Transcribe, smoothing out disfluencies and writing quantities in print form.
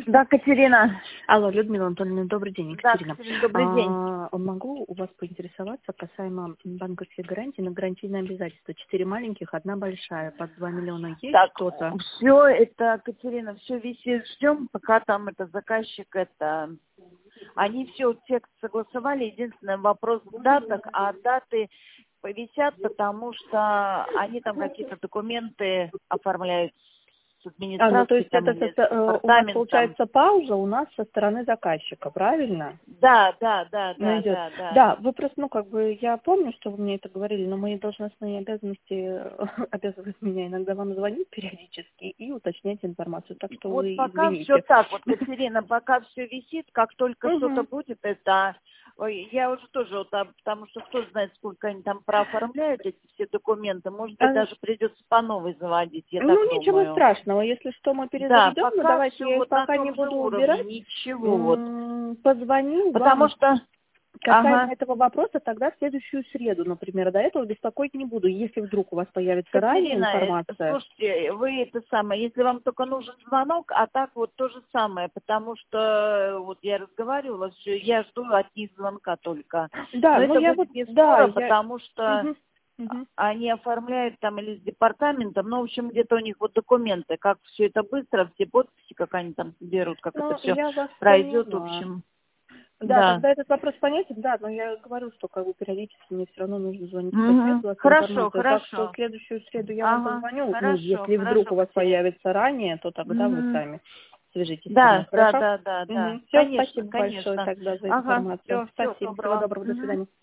Да, Катерина. Алло, Людмила Анатольевна, добрый день, Екатерина. Да, добрый день. Могу у вас поинтересоваться касаемо банковских гарантий на гарантийные обязательства? 4 маленьких, 1 большая, под 2 миллиона есть Так, что-то? все это, Катерина, все висит, ждем, пока там это заказчик, они все текст согласовали, единственный вопрос в датах, а даты повисят, потому что они там какие-то документы оформляют с То администрацией есть там, это или с у нас департаментом. получается пауза у нас со стороны заказчика, правильно? Да. Идет. Да, вы просто, я помню, что вы мне это говорили, но мои должностные обязанности обязывают меня иногда вам звонить периодически и уточнять информацию, так что Вот вы пока все извините. так, вот, Катерина, пока все висит, как только что-то будет, Ой, я уже тоже, потому что кто знает, сколько они там прооформляют эти все документы, может быть, даже придется по новой заводить, я так думаю. Ничего страшного, если что, мы Да, перезаведем, но пока давайте все я их вот на пока не том же буду уровне, убирать. ничего вот. Позвоню Потому вам что... касаемо этого вопроса тогда в следующую среду, например. До этого беспокоить не буду. Если вдруг у вас появится ранее Катерина, информация. слушайте, вы это самое, если вам только нужен звонок, а так вот то же самое, потому что вот я разговаривала, все, я жду от них звонка только. Да, Но это я будет не скоро, потому что Мгм, мгм. они оформляют там или с департаментом, в общем, где-то у них вот документы, как все это быстро, все подписи, как они там соберут, как это все Я вас пройдет, в поняла. общем. Да, Да. тогда этот вопрос понятен, да, но я говорю, что периодически мне все равно нужно звонить, уточнять у вас Хорошо, информацию. Так что в хорошо. следующую среду я вам позвоню. Если вдруг Хорошо, у вас Катерина. появится ранее, то тогда вы сами свяжитесь со мной, Да. хорошо? Да. Все, Конечно, спасибо большое конечно. тогда за Ага, информацию. все, Спасибо, всего доброго. доброго, до свидания.